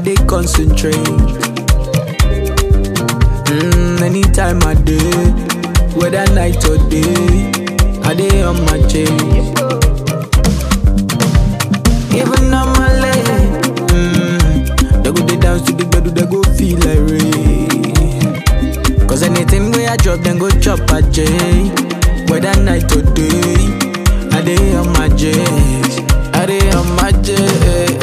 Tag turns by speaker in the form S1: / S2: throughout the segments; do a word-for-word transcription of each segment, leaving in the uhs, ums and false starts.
S1: dey concentrate. Mm, anytime I day, whether night or day, I dey on my chase. Even on my leg, mm, they go dey dance to the bed, they go feel like rain. Cause anything where I drop, then go chop a J. Whether night or day, I dey on my chase. I dey on my chase.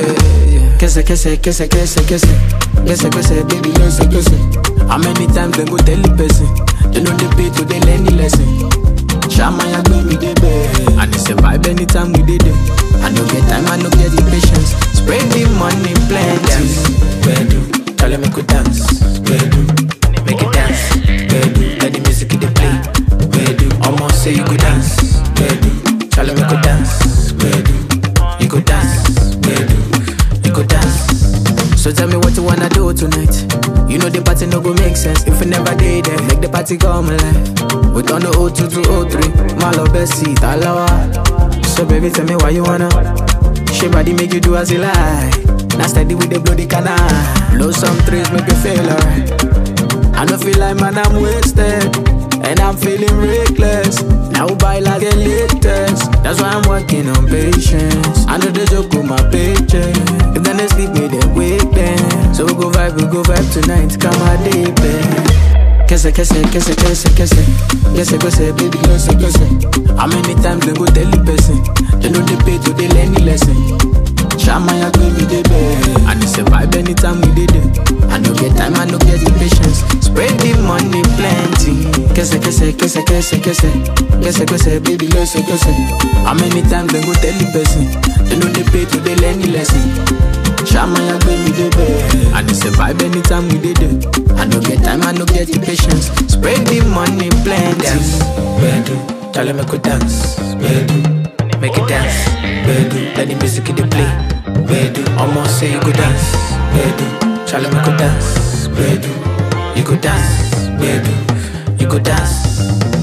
S1: Kese, kese, kese, kese, kese. Kese, kese, baby, kese, kese. How many times they go tell the person? They know they pay to they learn the lesson. Shama ya go me the bed, and it's a vibe anytime we did it. I no get time, I no get the patience. Spread the money, plenty. Bedu, tell them make we dance. Bedu, make it dance. Bedu, let the music in the play. Bedu, almost say you go dance. Bedu, tell them make we dance. Bedu, you go dance. Bedu, you go dance. So tell me what you wanna do tonight. You know the party no go make sense if you never did it. Make the party come alive. We turn the oh two to oh three. My love best seat, alawa. So baby, tell me why you wanna. She body make you do as you like. Now steady with the bloody canal. Blow some trees, make you feel alright. I don't feel like man, I'm wasted, and I'm feeling reckless. Now buy like the latest. That's why I'm working on patience. I know the joke with my paycheck. If then they sleep me, they wake them. So we go vibe, we go vibe tonight. Come on, deep bed. Kese, kese, kese, kese, kese. Kese, kese, baby, kese, kese. How many times they go tell the person? They know they pay to they learn the lesson. Shama ya go me the bed, and it's a vibe anytime we did it. I no get time, I no get the patience. Spread the money plenty. Kese, kese, kese, kese, kese. Kese, kese, baby, kese, kese. How many times they go tell the person? They know they pay to they learn the lesson. Shama ya go me the bed, and it's a vibe anytime we did it. I no get time, I no get the patience. Spread the money plenty. Dance, bedu, tell them make we dance. Bedu, make it dance. Bedu, let the music in the play. Bedu, almost say you go dance. Bedu, tell them make we dance. Bedu, you go dance. Bedu, you go dance.